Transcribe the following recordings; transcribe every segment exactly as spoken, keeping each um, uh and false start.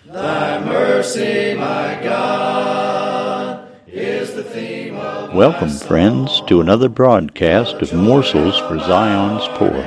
Thy mercy, my God, is the theme of Welcome, friends, to another broadcast of Morsels for Zion's Poor.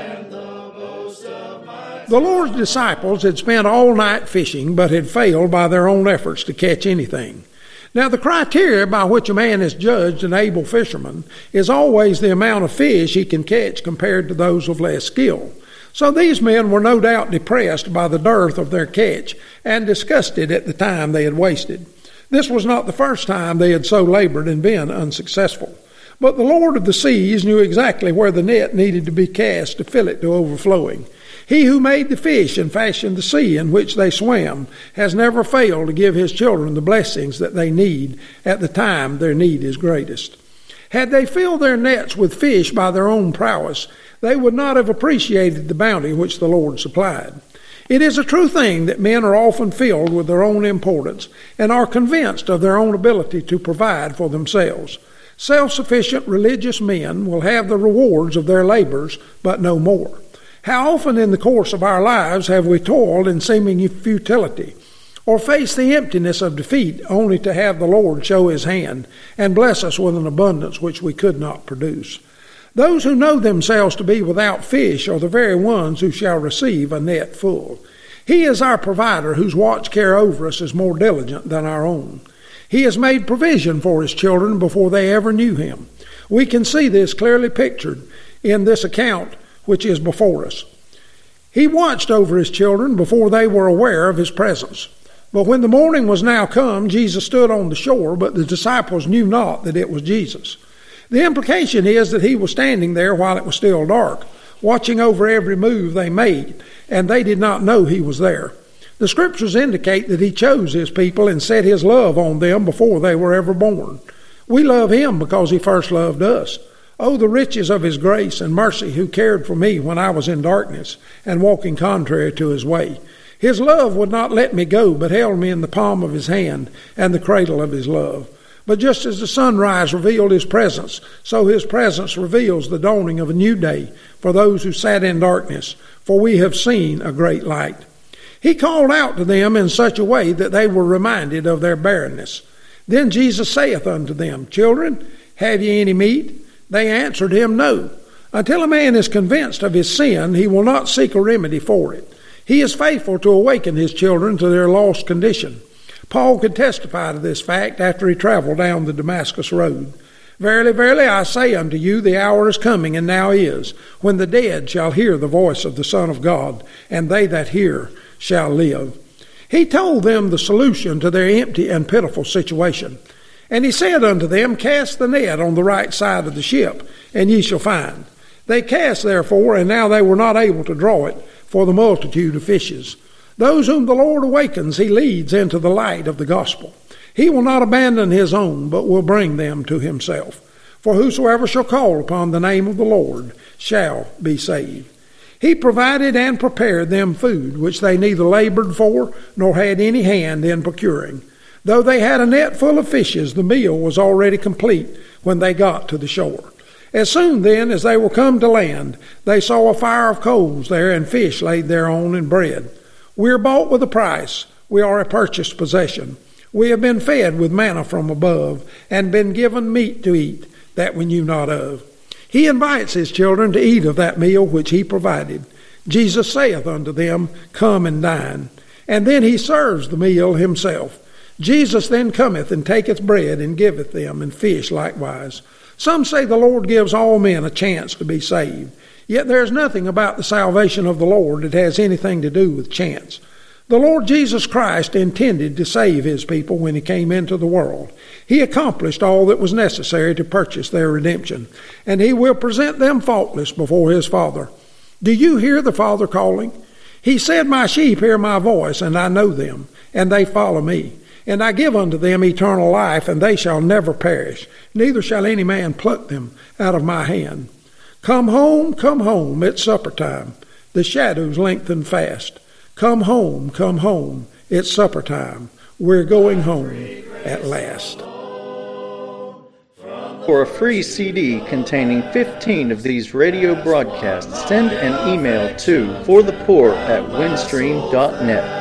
The Lord's disciples had spent all night fishing, but had failed by their own efforts to catch anything. Now, the criteria by which a man is judged an able fisherman is always the amount of fish he can catch compared to those of less skill. So these men were no doubt depressed by the dearth of their catch and disgusted at the time they had wasted. This was not the first time they had so labored and been unsuccessful. But the Lord of the seas knew exactly where the net needed to be cast to fill it to overflowing. He who made the fish and fashioned the sea in which they swam has never failed to give his children the blessings that they need at the time their need is greatest. Had they filled their nets with fish by their own prowess, they would not have appreciated the bounty which the Lord supplied. It is a true thing that men are often filled with their own importance and are convinced of their own ability to provide for themselves. Self-sufficient religious men will have the rewards of their labors, but no more. How often in the course of our lives have we toiled in seeming futility, or faced the emptiness of defeat only to have the Lord show his hand and bless us with an abundance which we could not produce? Those who know themselves to be without fish are the very ones who shall receive a net full. He is our provider, whose watch care over us is more diligent than our own. He has made provision for his children before they ever knew him. We can see this clearly pictured in this account which is before us. He watched over his children before they were aware of his presence. But when the morning was now come, Jesus stood on the shore, but the disciples knew not that it was Jesus. The implication is that he was standing there while it was still dark, watching over every move they made, and they did not know he was there. The scriptures indicate that he chose his people and set his love on them before they were ever born. We love him because he first loved us. Oh, the riches of his grace and mercy, who cared for me when I was in darkness and walking contrary to his way. His love would not let me go, but held me in the palm of his hand and the cradle of his love. But just as the sunrise revealed his presence, so his presence reveals the dawning of a new day for those who sat in darkness, for we have seen a great light. He called out to them in such a way that they were reminded of their barrenness. Then Jesus saith unto them, Children, have ye any meat? They answered him, No. Until a man is convinced of his sin, he will not seek a remedy for it. He is faithful to awaken his children to their lost condition. Paul could testify to this fact after he traveled down the Damascus road. Verily, verily, I say unto you, the hour is coming, and now is, when the dead shall hear the voice of the Son of God, and they that hear shall live. He told them the solution to their empty and pitiful situation. And he said unto them, Cast the net on the right side of the ship, and ye shall find. They cast therefore, and now they were not able to draw it, for the multitude of fishes. Those whom the Lord awakens, he leads into the light of the gospel. He will not abandon his own, but will bring them to himself. For whosoever shall call upon the name of the Lord shall be saved. He provided and prepared them food, which they neither labored for, nor had any hand in procuring. Though they had a net full of fishes, the meal was already complete when they got to the shore. As soon then as they were come to land, they saw a fire of coals there, and fish laid thereon, and bread. We are bought with a price. We are a purchased possession. We have been fed with manna from above, and been given meat to eat, that we knew not of. He invites his children to eat of that meal which he provided. Jesus saith unto them, Come and dine. And then he serves the meal himself. Jesus then cometh and taketh bread and giveth them, and fish likewise. Some say the Lord gives all men a chance to be saved. Yet there is nothing about the salvation of the Lord that has anything to do with chance. The Lord Jesus Christ intended to save his people when he came into the world. He accomplished all that was necessary to purchase their redemption, and he will present them faultless before his Father. Do you hear the Father calling? He said, My sheep hear my voice, and I know them, and they follow me. And I give unto them eternal life, and they shall never perish, neither shall any man pluck them out of my hand. Come home, come home, it's supper time. The shadows lengthen fast. Come home, come home, it's supper time. We're going home at last. For a free C D containing fifteen of these radio broadcasts, send an email to forthepoor at windstream dot net.